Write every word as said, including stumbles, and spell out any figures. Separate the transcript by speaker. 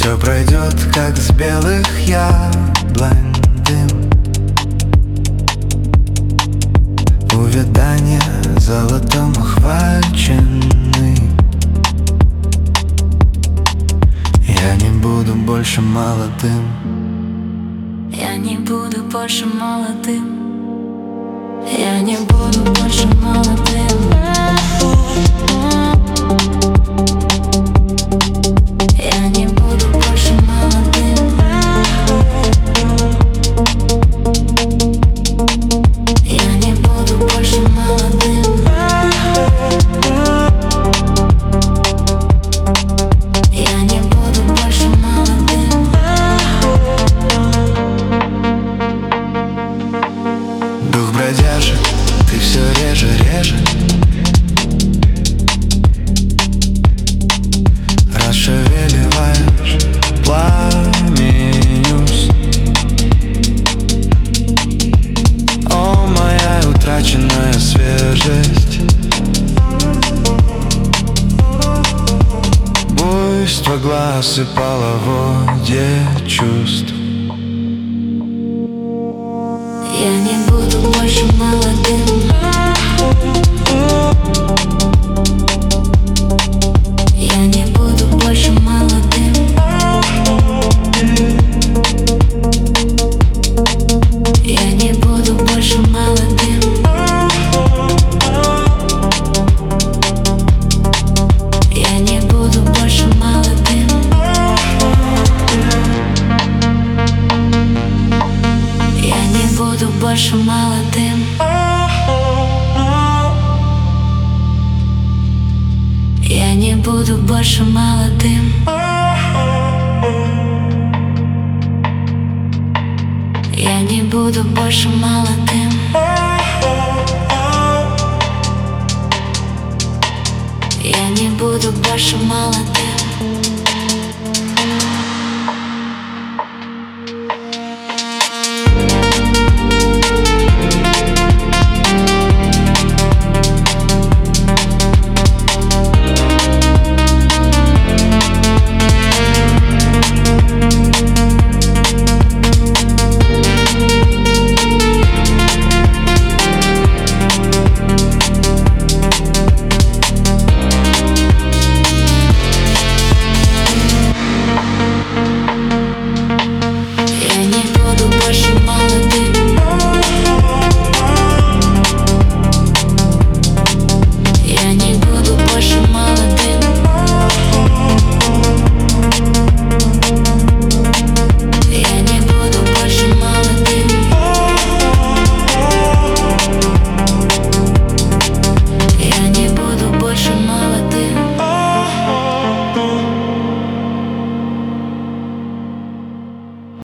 Speaker 1: Все пройдет, как с белых яблонь дым. Увядание золотом охвачены. Я не буду больше молодым.
Speaker 2: Я не буду больше молодым. Я не буду больше молодым. Я не буду больше молодым. Я не буду больше молодым. Я не буду больше молодым.
Speaker 1: Дух бродяжий, ты все реже, реже расшевеливаешь пламень уст. О, моя утраченная свежесть, буйство глаз и половодье чувств.
Speaker 2: Я не буду больше молодым. Я не буду больше молодым. Я не буду больше молодым. Я не буду больше молодым. Я не буду больше молодым. Я не буду больше молодым. Я не буду больше молодым. Я не буду больше молодым.